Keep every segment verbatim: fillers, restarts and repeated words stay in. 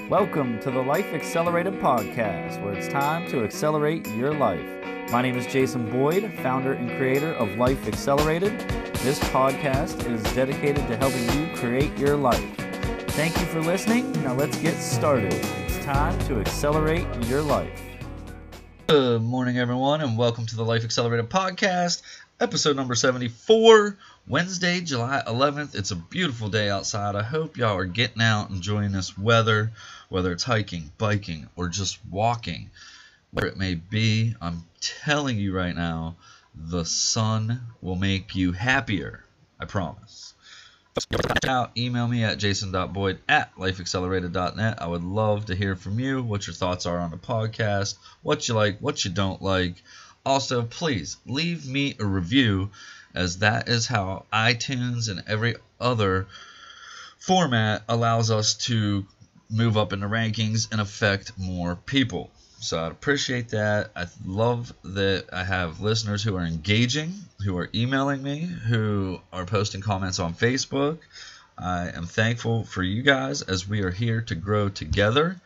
Welcome to the Life Accelerated Podcast, where it's time to accelerate your life. My name is Jason Boyd, founder and creator of Life Accelerated. This podcast is dedicated to helping you create your life. Thank you for listening. Now let's get started. It's time to accelerate your life. Good morning, everyone, and welcome to the Life Accelerated Podcast, episode number seventy-four, Wednesday, July eleventh. It's a beautiful day outside. I hope y'all are getting out, enjoying this weather, whether it's hiking, biking, or just walking, where it may be. I'm telling you right now, the sun will make you happier. I promise. Out, email me at jason dot boyd at life accelerated dot net. I would love to hear from you, what your thoughts are on the podcast, what you like, what you don't like. Also, please leave me a review, as that is how iTunes and every other format allows us to move up in the rankings and affect more people. So I'd appreciate that. I love that I have listeners who are engaging, who are emailing me, who are posting comments on Facebook. I am thankful for you guys as we are here to grow together.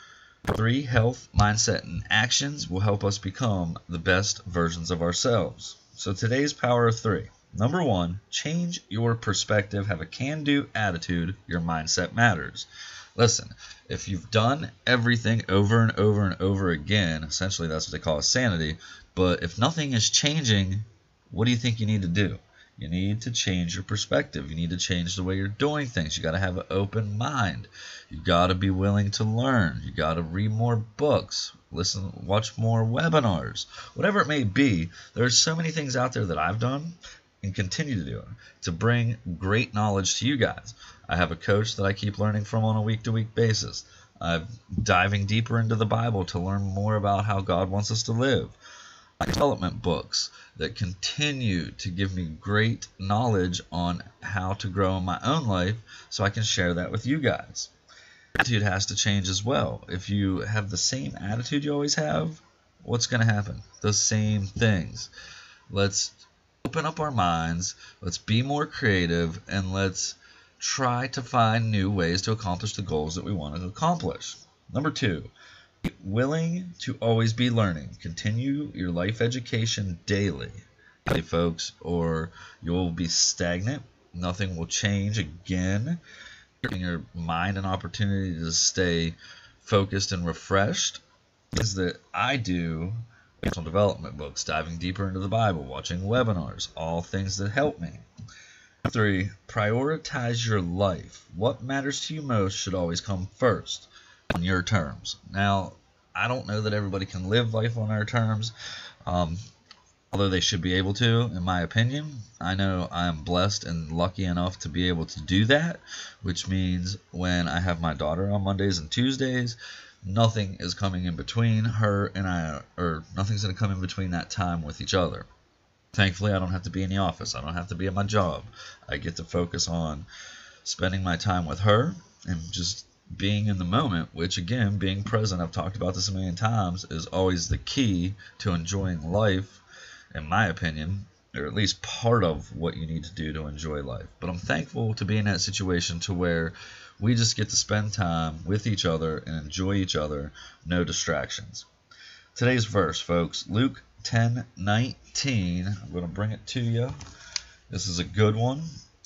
Three health, mindset, and actions will help us become the best versions of ourselves. So today's power of three. Number one, change your perspective. Have a can-do attitude. Your mindset matters. Listen, if you've done everything over and over and over again, essentially that's what they call sanity, but if nothing is changing, what do you think you need to do? You need to change your perspective. You need to change the way you're doing things. You got to have an open mind. You got to be willing to learn. You got to read more books, listen, watch more webinars, whatever it may be. There's so many things out there that I've done and continue to do to bring great knowledge to you guys. I have a coach that I keep learning from on a week-to-week basis. I'm diving deeper into the Bible to learn more about how God wants us to live. Development books that continue to give me great knowledge on how to grow in my own life so I can share that with you guys. Attitude has to change as well. If you have the same attitude you always have, what's going to happen? The same things. Let's open up our minds, let's be more creative, and let's try to find new ways to accomplish the goals that we want to accomplish. Number two, be willing to always be learning. Continue your life education daily, okay, folks, or you'll be stagnant. Nothing will change again. Giving your mind an opportunity to stay focused and refreshed. Things that I do, personal development books, diving deeper into the Bible, watching webinars, all things that help me. Three, prioritize your life. What matters to you most should always come first, on your terms. Now, I don't know that everybody can live life on their terms, um, although they should be able to, in my opinion. I know I'm blessed and lucky enough to be able to do that, which means when I have my daughter on Mondays and Tuesdays, nothing is coming in between her and I, or nothing's going to come in between that time with each other. Thankfully, I don't have to be in the office. I don't have to be at my job. I get to focus on spending my time with her and just being in the moment, which, again, being present, I've talked about this a million times, is always the key to enjoying life, in my opinion, or at least part of what you need to do to enjoy life. But I'm thankful to be in that situation to where we just get to spend time with each other and enjoy each other, no distractions. Today's verse, folks, Luke ten nineteen. I'm going to bring it to you. This is a good one.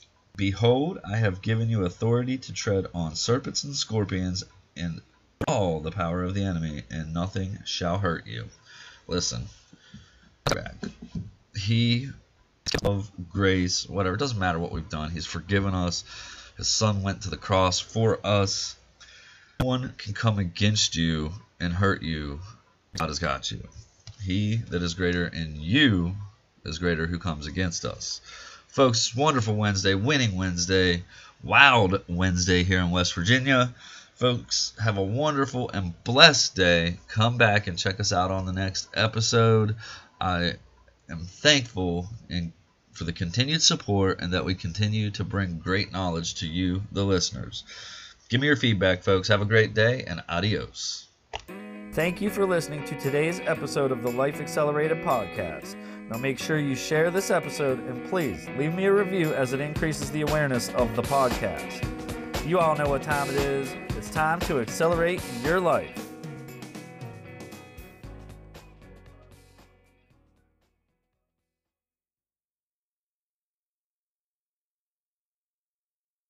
Behold, I have given you authority to tread on serpents and scorpions and all the power of the enemy, and nothing shall hurt you. Listen, he of grace, whatever, it doesn't matter what we've done. He's forgiven us. His son went to the cross for us. No one can come against you and hurt you. God has got you. He that is greater in you is greater who comes against us. Folks, wonderful Wednesday, winning Wednesday, wild Wednesday here in West Virginia. Folks, have a wonderful and blessed day. Come back and check us out on the next episode. I am thankful and for the continued support and that we continue to bring great knowledge to you, the listeners. Give me your feedback, folks. Have a great day, and adios. Thank you for listening to today's episode of the Life Accelerated Podcast. Now make sure you share this episode and please leave me a review as it increases the awareness of the podcast. You all know what time it is. It's time to accelerate your life.